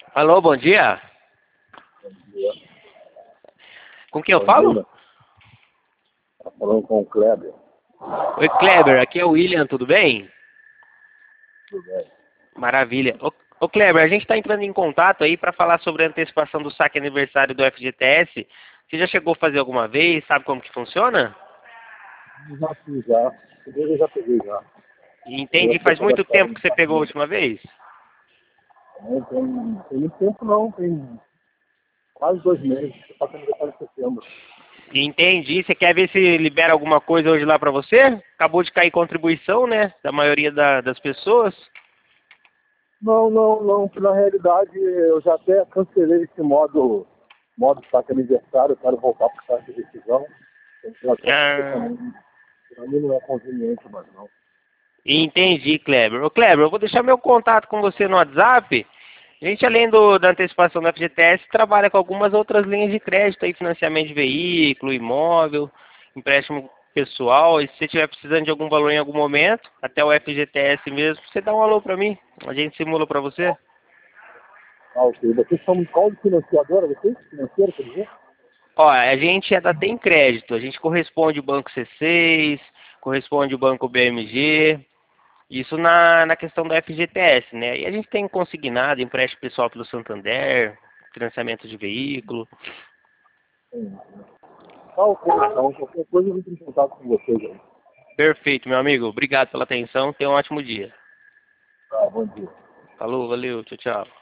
Alô, bom dia. Com quem eu Bom falo? dia. Tá falando com o Kleber. Oi, Kleber, aqui é o William, tudo bem? Tudo bem? Maravilha. Ô Kleber, a gente está entrando em contato aí para falar sobre a antecipação do saque aniversário do FGTS. Você já chegou a fazer alguma vez? Sabe como que funciona? Já fiz, já. Eu já peguei, já. Eu Entendi. já Faz tô muito tempo cadastado que você pegou a última vez? não tem muito tempo, não. Tem quase 2 meses. Eu faço aniversário em setembro. Entendi. Você quer ver se libera alguma coisa hoje lá para você? Acabou de cair contribuição, né? Da maioria das pessoas. Não, não, não. Na realidade, eu já até cancelei esse modo saque aniversário. Eu quero voltar para o saque de decisão. Eu até porque Ah, para mim não é conveniente mais, não. entendi, Kleber. Ô, Kleber, eu vou deixar meu contato com você no WhatsApp. A gente, além da antecipação da FGTS, trabalha com algumas outras linhas de crédito, aí, financiamento de veículo, imóvel, empréstimo pessoal. E se você estiver precisando de algum valor em algum momento, até o FGTS mesmo, você dá um alô para mim. A gente simula para você. Ah, ok. Vocês são qual financiadora? Vocês? Financeira, quer dizer? Ó, a gente ainda tem crédito. A gente corresponde o Banco C6, corresponde o Banco BMG. Isso na questão do FGTS, né? E a gente tem consignado empréstimo pessoal pelo Santander, financiamento de veículo. Ah, ok. Então, qualquer coisa eu entro em contato com vocês aí. Perfeito, meu amigo. Obrigado pela atenção. Tenha um ótimo dia. Tá, bom dia. Falou, valeu, tchau, tchau.